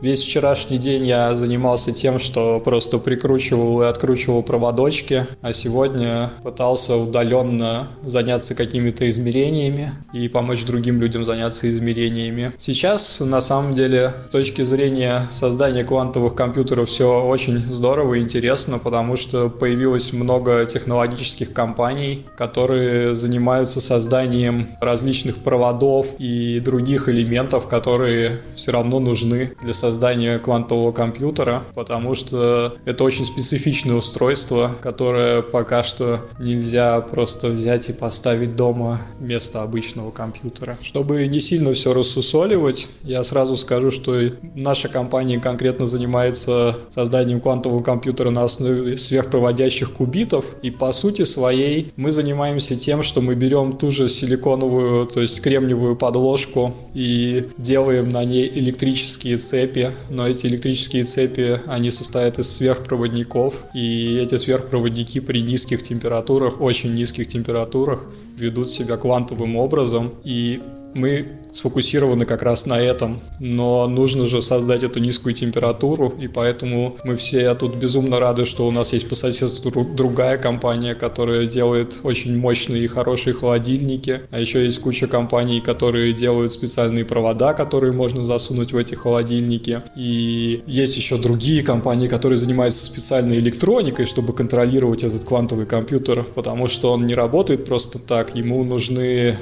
Весь вчерашний день я занимался тем, что просто прикручивал и откручивал проводочки, а сегодня пытался удаленно заняться какими-то измерениями и помочь другим людям заняться измерениями. Сейчас, на самом деле, с точки зрения создания квантовых компьютеров все очень здорово и интересно, потому что появилось много технологических компаний, которые занимаются созданием различных проводов и других элементов, которые все равно нужны для создания квантового компьютера, потому что это очень специфичное устройство, которое пока что нельзя просто взять и поставить дома вместо обычного компьютера. Чтобы не сильно все рассусоливать, я сразу скажу, что наша компания конкретно занимается созданием квантового компьютера на основе сверхпроводящих кубитов, и по сути своей мы занимаемся тем, что мы берем ту же силиконовую, то есть кремниевую подложку и делаем на ней электрические цепи, но эти электрические цепи, они состоят из сверхпроводников, и эти сверхпроводники при низких температурах, очень низких температурах, ведут себя квантовым образом, и мы сфокусированы как раз на этом, но нужно же создать эту низкую температуру, и поэтому мы все тут безумно рады, что у нас есть по соседству другая компания, которая делает очень мощные и хорошие холодильники, а еще есть куча компаний, которые делают специальные провода, которые можно засунуть в эти холодильники, и есть еще другие компании, которые занимаются специальной электроникой, чтобы контролировать этот квантовый компьютер, потому что он не работает просто так, ему нужны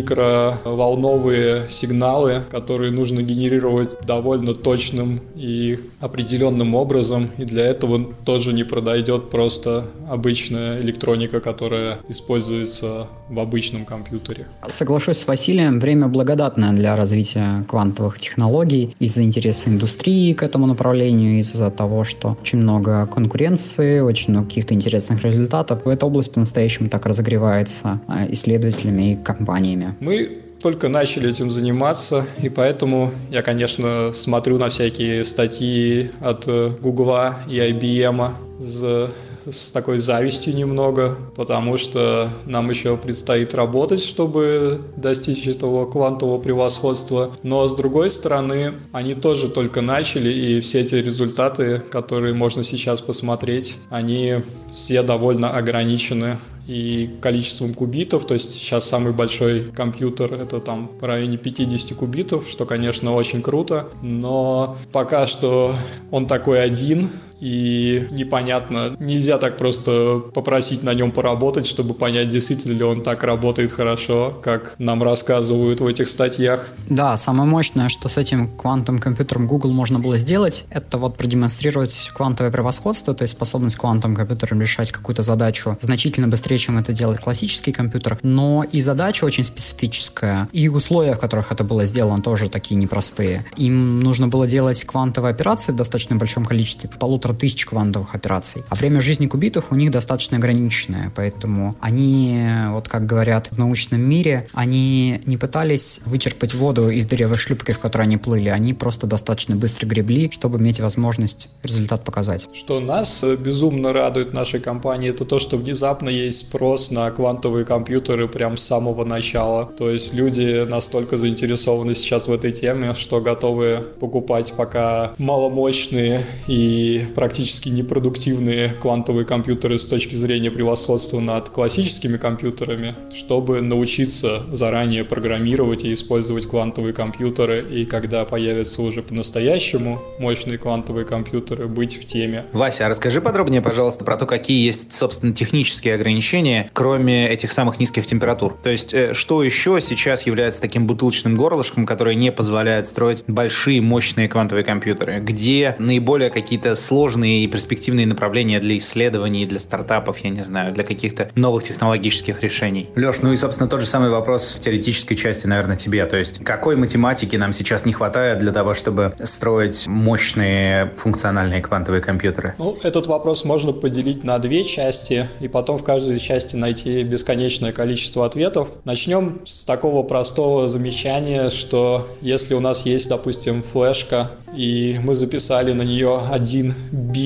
микроволновые сигналы, которые нужно генерировать довольно точным и определенным образом, и для этого тоже не подойдет просто обычная электроника, которая используется в обычном компьютере. Соглашусь с Василием, время благодатное для развития квантовых технологий из-за интереса индустрии к этому направлению, из-за того, что очень много конкуренции, очень много каких-то интересных результатов. Эта область по-настоящему так разогревается исследователями и компаниями. Мы только начали этим заниматься, и поэтому я, конечно, смотрю на всякие статьи от Гугла и IBM с такой завистью немного, потому что нам еще предстоит работать, чтобы достичь этого квантового превосходства. Но с другой стороны, они тоже только начали, и все эти результаты, которые можно сейчас посмотреть, они все довольно ограничены и количеством кубитов, то есть сейчас самый большой компьютер это там в районе 50 кубитов, что, конечно, очень круто, но пока что он такой один, и непонятно, нельзя так просто попросить на нем поработать, чтобы понять, действительно ли он так работает хорошо, как нам рассказывают в этих статьях. Да, самое мощное, что с этим квантовым компьютером Google можно было сделать, это вот продемонстрировать квантовое превосходство, то есть способность квантовым компьютером решать какую-то задачу значительно быстрее, чем это делает классический компьютер, но и задача очень специфическая, и условия, в которых это было сделано, тоже такие непростые. Им нужно было делать квантовые операции в достаточно большом количестве, в 1500 квантовых операций. А время жизни кубитов у них достаточно ограниченное, поэтому они, вот как говорят в научном мире, они не пытались вычерпать воду из дырявой шлюпки, в которой они плыли, они просто достаточно быстро гребли, чтобы иметь возможность результат показать. Что нас безумно радует в нашей компании, это то, что внезапно есть спрос на квантовые компьютеры прям с самого начала. То есть люди настолько заинтересованы сейчас в этой теме, что готовы покупать пока маломощные и практически непродуктивные квантовые компьютеры с точки зрения превосходства над классическими компьютерами, чтобы научиться заранее программировать и использовать квантовые компьютеры, и когда появятся уже по-настоящему мощные квантовые компьютеры, быть в теме. Вася, а расскажи подробнее, пожалуйста, про то, какие есть, собственно, технические ограничения, кроме этих самых низких температур. То есть, что еще сейчас является таким бутылочным горлышком, которое не позволяет строить большие, мощные квантовые компьютеры? Где наиболее какие-то сложные и перспективные направления для исследований, для стартапов, я не знаю, для каких-то новых технологических решений? Леш, ну и, собственно, тот же самый вопрос в теоретической части, наверное, тебе. То есть, какой математики нам сейчас не хватает для того, чтобы строить мощные функциональные квантовые компьютеры? Ну, этот вопрос можно поделить на две части, и потом в каждой части найти бесконечное количество ответов. Начнем с такого простого замечания, что если у нас есть, допустим, флешка, и мы записали на нее 1 бит,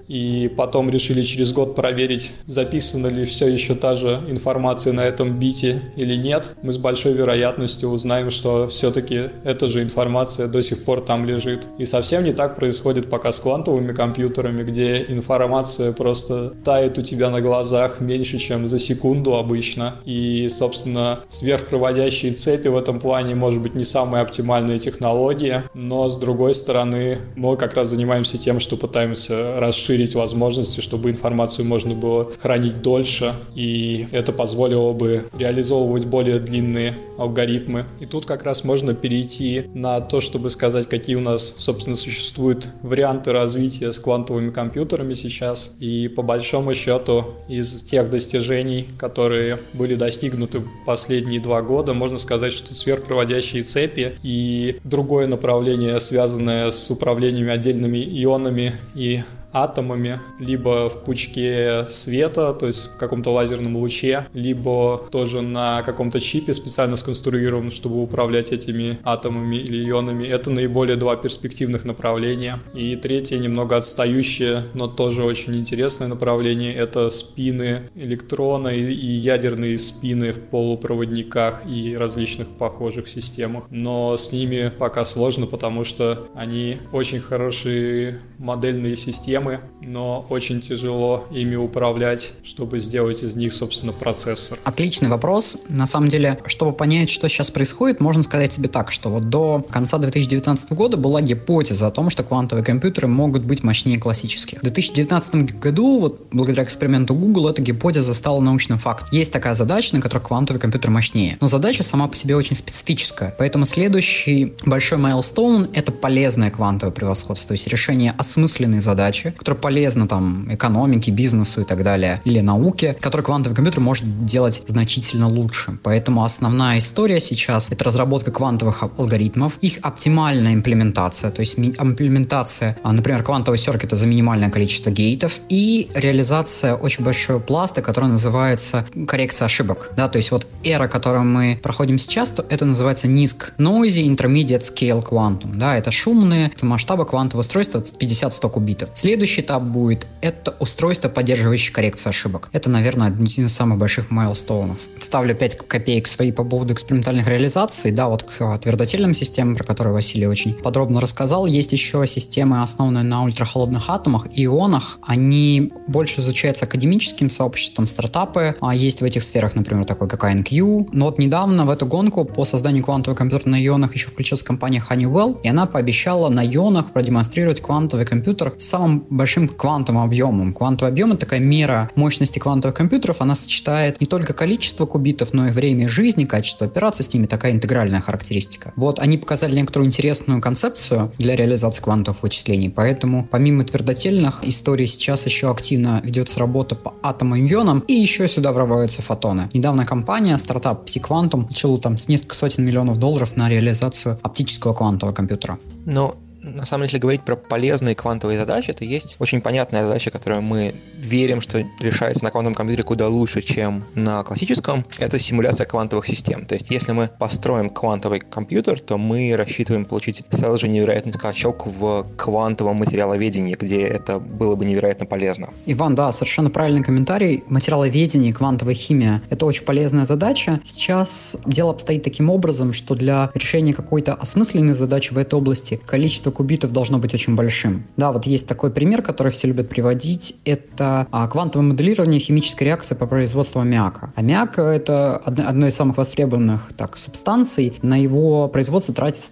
и потом решили через год проверить, записана ли все еще та же информация на этом бите или нет, мы с большой вероятностью узнаем, что все-таки эта же информация до сих пор там лежит. И совсем не так происходит пока с квантовыми компьютерами, где информация просто тает у тебя на глазах меньше, чем за секунду обычно. И, собственно, сверхпроводящие цепи в этом плане, может быть, не самая оптимальная технология, но, с другой стороны, мы как раз занимаемся тем, что пытаемся расширить возможности, чтобы информацию можно было хранить дольше, и это позволило бы реализовывать более длинные алгоритмы. И тут как раз можно перейти на то, чтобы сказать, какие у нас, собственно, существуют варианты развития с квантовыми компьютерами сейчас. И по большому счету из тех достижений, которые были достигнуты последние 2 года, можно сказать, что сверхпроводящие цепи и другое направление, связанное с управлением отдельными ионами и атомами, либо в пучке света, то есть в каком-то лазерном луче, либо тоже на каком-то чипе специально сконструированном, чтобы управлять этими атомами или ионами. Это наиболее 2 перспективных направления. И третье, немного отстающее, но тоже очень интересное направление, это спины электрона и ядерные спины в полупроводниках и различных похожих системах. Но с ними пока сложно, потому что они очень хорошие модельные системы, но очень тяжело ими управлять, чтобы сделать из них, собственно, процессор. Отличный вопрос. На самом деле, чтобы понять, что сейчас происходит, можно сказать себе так, что вот до конца 2019 года была гипотеза о том, что квантовые компьютеры могут быть мощнее классических. В 2019 году, вот благодаря эксперименту Google, эта гипотеза стала научным фактом. Есть такая задача, на которой квантовый компьютер мощнее. Но задача сама по себе очень специфическая. Поэтому следующий большой майлстоун — это полезное квантовое превосходство, то есть решение осмысленной задачи, которая полезна там экономике, бизнесу и так далее, или науке, который квантовый компьютер может делать значительно лучше. Поэтому основная история сейчас — это разработка квантовых алгоритмов, их оптимальная имплементация, то есть имплементация, например, квантовый серкита за минимальное количество гейтов, и реализация очень большого пласта, который называется коррекция ошибок. Да, то есть вот эра, которую мы проходим сейчас, то это называется NISQ, Noisy Intermediate Scale Quantum. Да, это шумные масштабы квантового устройства 50-100 кубитов. Следующий этап будет — это устройство, поддерживающее коррекцию ошибок. Это, наверное, один из самых больших майлстоунов. Ставлю 5 копеек свои по поводу экспериментальных реализаций. Да, вот к твердотельным системам, про которые Василий очень подробно рассказал. Есть еще системы, основанные на ультрахолодных атомах и ионах. Они больше изучаются академическим сообществом, стартапы. Есть в этих сферах, например, такой как IonQ. Но вот недавно в эту гонку по созданию квантового компьютера на ионах еще включилась компания Honeywell, и она пообещала на ионах продемонстрировать квантовый компьютер с самым большим квантовым объемом. Квантовый объем — это такая мера мощности квантовых компьютеров. Она сочетает не только количество кубитов, но и время жизни, качество операций, с ними такая интегральная характеристика. Вот они показали некоторую интересную концепцию для реализации квантовых вычислений. Поэтому помимо твердотельных историй сейчас еще активно ведется работа по атомам и ионам, и еще сюда врываются фотоны. Недавно компания, стартап PsiQuantum, получила там несколько сотен миллионов долларов на реализацию оптического квантового компьютера. Но на самом деле, если говорить про полезные квантовые задачи, то есть очень понятная задача, которую мы верим, что решается на квантовом компьютере куда лучше, чем на классическом. Это симуляция квантовых систем. То есть, если мы построим квантовый компьютер, то мы рассчитываем получить сразу же невероятный скачок в квантовом материаловедении, где это было бы невероятно полезно. Иван, да, совершенно правильный комментарий. Материаловедение, квантовая химия — это очень полезная задача. Сейчас дело обстоит таким образом, что для решения какой-то осмысленной задачи в этой области количество кубитов должно быть очень большим. Да, вот есть такой пример, который все любят приводить. Это квантовое моделирование химической реакции по производству аммиака. Аммиак — это одно из самых востребованных субстанций. На его производство тратится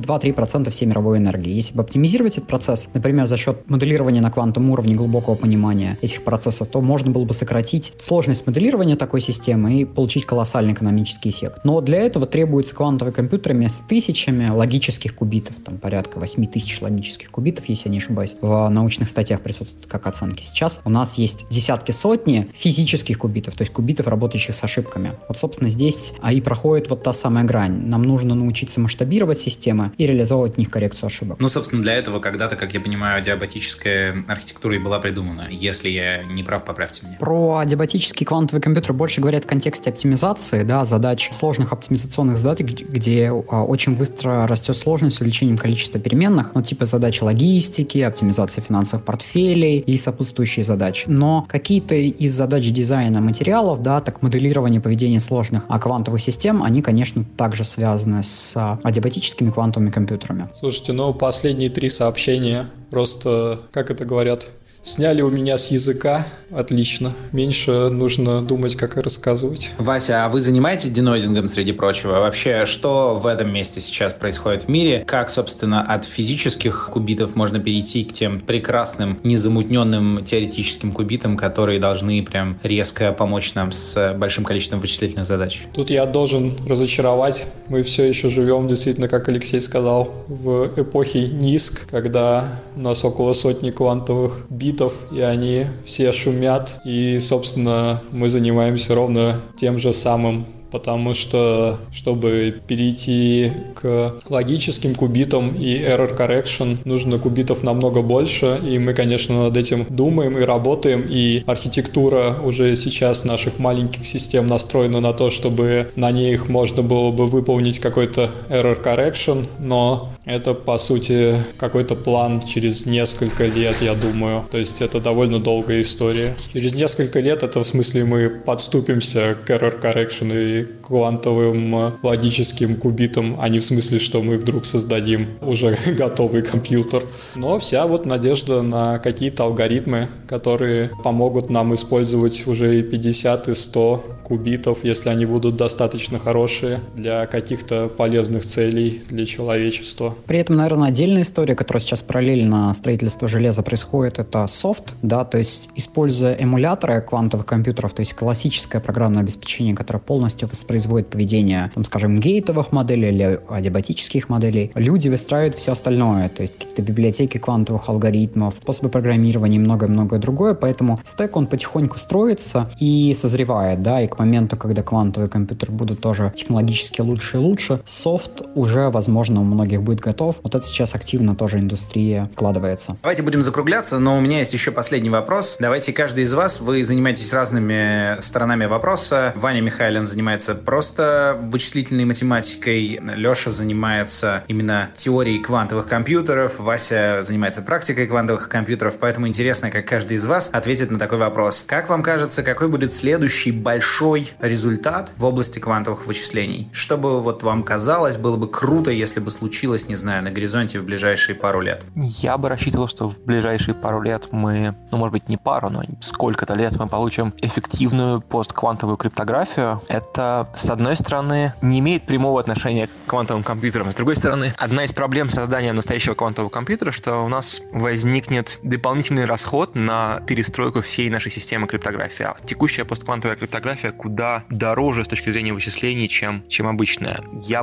2-3% всей мировой энергии. Если бы оптимизировать этот процесс, например, за счет моделирования на квантовом уровне, глубокого понимания этих процессов, то можно было бы сократить сложность моделирования такой системы и получить колоссальный экономический эффект. Но для этого требуется квантовые компьютеры с тысячами логических кубитов, порядка 8000 логических кубитов, если я не ошибаюсь, в научных статьях присутствуют как оценки. Сейчас у нас есть десятки, сотни физических кубитов, то есть кубитов, работающих с ошибками. Вот, собственно, здесь и проходит вот та самая грань. Нам нужно научиться масштабировать системы и реализовывать в них коррекцию ошибок. Ну, собственно, для этого когда-то, как я понимаю, адиабатическая архитектура и была придумана. Если я не прав, поправьте меня. Про адиабатический квантовый компьютер больше говорят в контексте оптимизации, да, задач, сложных оптимизационных задач, где очень быстро растет сложность с увеличением количества переменных, переменных, ну, типа задачи логистики, оптимизации финансовых портфелей и сопутствующие задачи. Но какие-то из задач дизайна материалов, да, так моделирование поведения сложных квантовых систем, они, конечно, также связаны с адиабатическими квантовыми компьютерами. Слушайте, ну, последние 3 сообщения просто, как это говорят, сняли у меня с языка. Отлично. Меньше нужно думать, как рассказывать. Вася, а вы занимаетесь денойзингом, среди прочего? Вообще, что в этом месте сейчас происходит в мире? Как, собственно, от физических кубитов можно перейти к тем прекрасным, незамутненным теоретическим кубитам, которые должны прям резко помочь нам с большим количеством вычислительных задач? Тут я должен разочаровать. Мы все еще живем, действительно, как Алексей сказал, в эпохе НИСК, когда у нас около 100 квантовых битов, и они все шумят. И, собственно, мы занимаемся ровно тем же самым. Потому что, чтобы перейти к логическим кубитам и error correction, нужно кубитов намного больше, и мы, конечно, над этим думаем и работаем, и архитектура уже сейчас наших маленьких систем настроена на то, чтобы на них можно было бы выполнить какой-то error correction, но это, по сути, какой-то план через несколько лет, я думаю. То есть это довольно долгая история. Через несколько лет, это в смысле мы подступимся к error correction и квантовым логическим кубитам, а не в смысле, что мы вдруг создадим уже готовый компьютер. Но вся вот надежда на какие-то алгоритмы, которые помогут нам использовать уже и 50, и 100 кубитов, если они будут достаточно хорошие для каких-то полезных целей для человечества. При этом, наверное, отдельная история, которая сейчас параллельно строительству железа происходит, это софт, да, то есть используя эмуляторы квантовых компьютеров, то есть классическое программное обеспечение, которое полностью воспроизводит поведение, там, скажем, гейтовых моделей или адиабатических моделей, люди выстраивают все остальное, то есть какие-то библиотеки квантовых алгоритмов, способы программирования и многое-многое другое, поэтому стек, он потихоньку строится и созревает, да, и к моменту, когда квантовые компьютеры будут тоже технологически лучше и лучше, софт уже, возможно, у многих будет готов. Вот это сейчас активно тоже индустрия вкладывается. Давайте будем закругляться, но у меня есть еще последний вопрос. Давайте каждый из вас, вы занимаетесь разными сторонами вопроса. Ваня Михайлин занимается просто вычислительной математикой, Леша занимается именно теорией квантовых компьютеров, Вася занимается практикой квантовых компьютеров, поэтому интересно, как каждый из вас ответит на такой вопрос. Как вам кажется, какой будет следующий большой результат в области квантовых вычислений? Что бы вот вам казалось, было бы круто, если бы случилось, не знаю, на горизонте в ближайшие пару лет? Я бы рассчитывал, что в ближайшие пару лет мы, ну, может быть, не пару, но сколько-то лет мы получим эффективную постквантовую криптографию. Это, с одной стороны, не имеет прямого отношения к квантовым компьютерам. С другой стороны, одна из проблем создания настоящего квантового компьютера, что у нас возникнет дополнительный расход на перестройку всей нашей системы криптографии. А текущая постквантовая криптография куда дороже с точки зрения вычислений, чем обычная.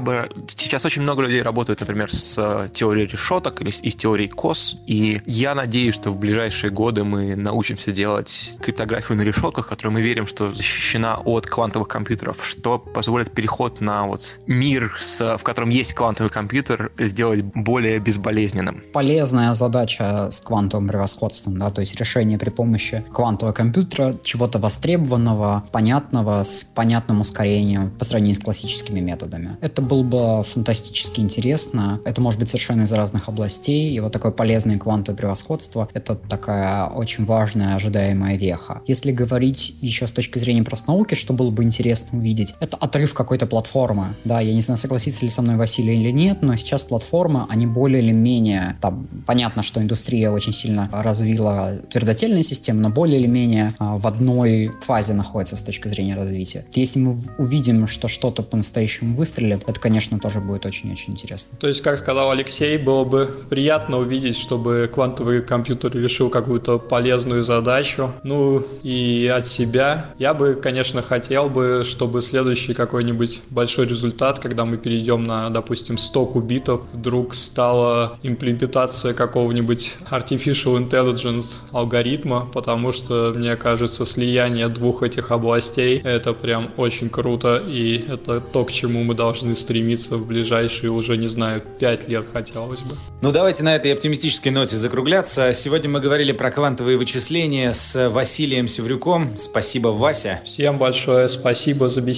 Сейчас очень много людей работают, например, с теорией решеток или с теорией КОС, и я надеюсь, что в ближайшие годы мы научимся делать криптографию на решетках, которую мы верим, что защищена от квантовых компьютеров, что позволит переход на вот мир, в котором есть квантовый компьютер, сделать более безболезненным. Полезная задача с квантовым превосходством, да, то есть решение при помощи квантового компьютера чего-то востребованного, понятного, с понятным ускорением по сравнению с классическими методами. Это было бы фантастически интересно. Это может быть совершенно из разных областей, и вот такое полезное квантовое превосходство — это такая очень важная ожидаемая веха. Если говорить еще с точки зрения просто науки, что было бы интересно увидеть, это отрыв какой-то платформы. Да, я не знаю, согласится ли со мной Василий или нет, но сейчас платформы, они более или менее, там, понятно, что индустрия очень сильно развила твердотельные системы, но более или менее в одной фазе находится с точки зрения развития. Если мы увидим, что что-то по-настоящему выстрелит, это, конечно, тоже будет очень-очень интересно. То есть, как сказал Алексей, было бы приятно увидеть, чтобы квантовый компьютер решил какую-то полезную задачу. Ну, и от себя я бы, конечно, хотел бы, чтобы следующий какой-нибудь большой результат, когда мы перейдем на, допустим, 100 кубитов, вдруг стала имплементация какого-нибудь artificial intelligence алгоритма, потому что, мне кажется, слияние двух этих областей — это прям очень круто, и это то, к чему мы должны стремиться в ближайшие, уже, не знаю, 5 лет хотелось бы. Ну, давайте на этой оптимистической ноте закругляться. Сегодня мы говорили про квантовые вычисления с Василием Севрюком. Спасибо, Вася. Всем большое спасибо за беседу.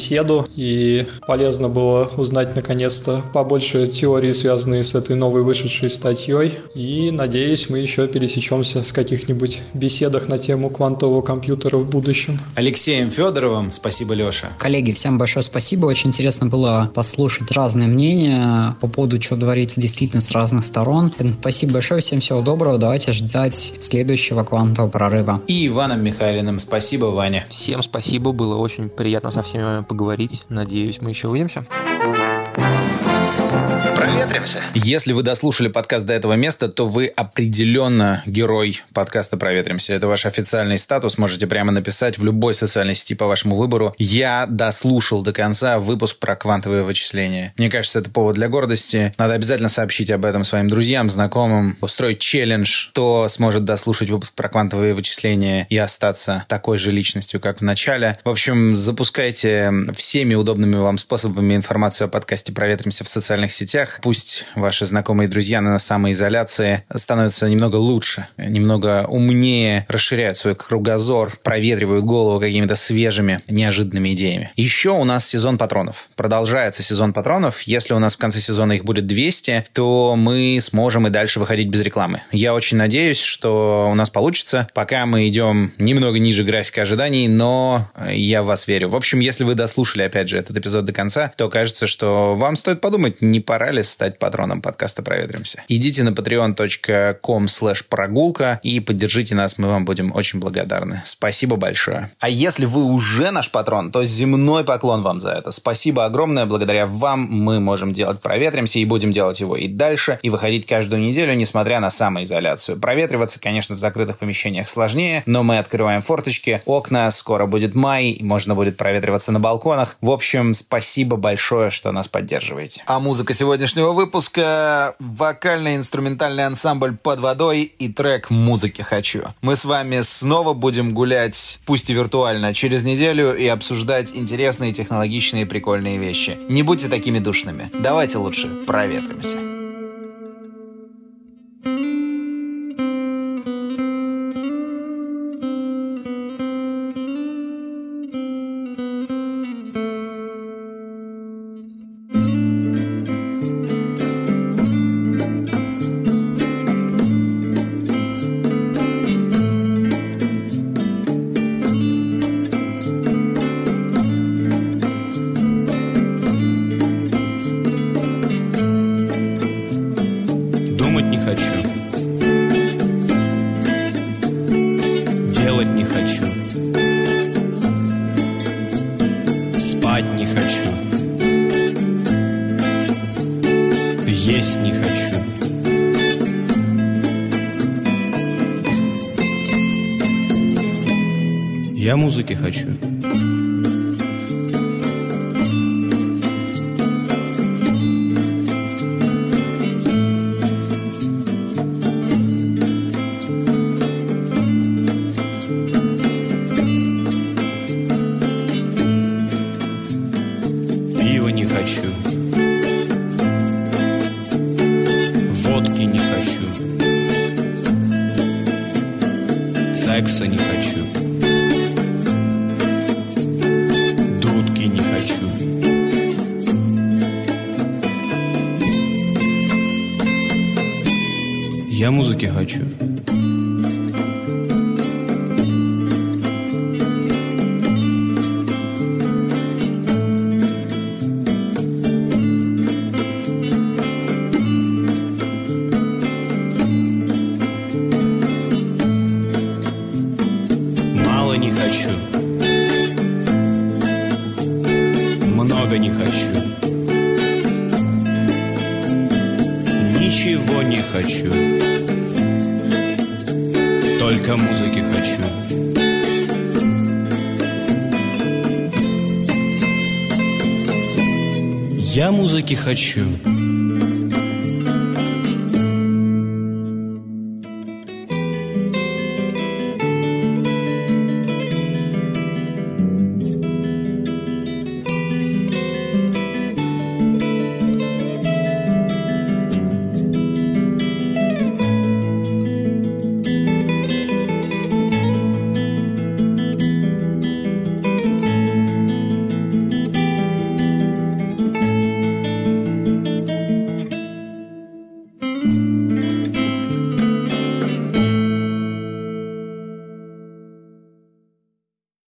беседу, и полезно было узнать наконец-то побольше теории, связанные с этой новой вышедшей статьей. И надеюсь, мы еще пересечемся с каких-нибудь беседах на тему квантового компьютера в будущем. Алексеем Федоровым. Спасибо, Леша. Коллеги, всем большое спасибо. Очень интересно было послушать разные мнения по поводу, что творится действительно с разных сторон. Спасибо большое, всем всего доброго. Давайте ждать следующего квантового прорыва. И Иваном Михайлиным. Спасибо, Ваня. Всем спасибо, было очень приятно со всеми вами поговорить. Надеюсь, мы еще увидимся. Проветримся. Если вы дослушали подкаст до этого места, то вы определенно герой подкаста «Проветримся». Это ваш официальный статус. Можете прямо написать в любой социальной сети по вашему выбору: «Я дослушал до конца выпуск про квантовые вычисления». Мне кажется, это повод для гордости. Надо обязательно сообщить об этом своим друзьям, знакомым, устроить челлендж. Кто сможет дослушать выпуск про квантовые вычисления и остаться такой же личностью, как в начале. В общем, запускайте всеми удобными вам способами информацию о подкасте «Проветримся» в социальных сетях. Пусть ваши знакомые и друзья на самоизоляции становятся немного лучше, немного умнее, расширяют свой кругозор, проветривают голову какими-то свежими, неожиданными идеями. Еще у нас сезон патронов. Продолжается сезон патронов. Если у нас в конце сезона их будет 200, то мы сможем и дальше выходить без рекламы. Я очень надеюсь, что у нас получится. Пока мы идем немного ниже графика ожиданий, но я в вас верю. В общем, если вы дослушали, опять же, этот эпизод до конца, то кажется, что вам стоит подумать, не пора ли стать патроном подкаста «Проветримся». Идите на patreon.com/прогулка и поддержите нас, мы вам будем очень благодарны. Спасибо большое. А если вы уже наш патрон, то земной поклон вам за это. Спасибо огромное. Благодаря вам мы можем делать «Проветримся» и будем делать его и дальше, и выходить каждую неделю, несмотря на самоизоляцию. Проветриваться, конечно, в закрытых помещениях сложнее, но мы открываем форточки, окна, скоро будет май, и можно будет проветриваться на балконах. В общем, спасибо большое, что нас поддерживаете. А музыка сегодняшнего выпуска — вокально-инструментальный ансамбль «Под водой» и трек «Музыки хочу». Мы с вами снова будем гулять, пусть и виртуально, через неделю и обсуждать интересные, технологичные, прикольные вещи. Не будьте такими душными. Давайте лучше проветримся. Я музыки хочу. Пива не хочу. Водки не хочу. Секса не хочу. Я музыки хочу. Мало не хочу. Много не хочу. Ничего не хочу. Только музыки хочу. Я музыки хочу.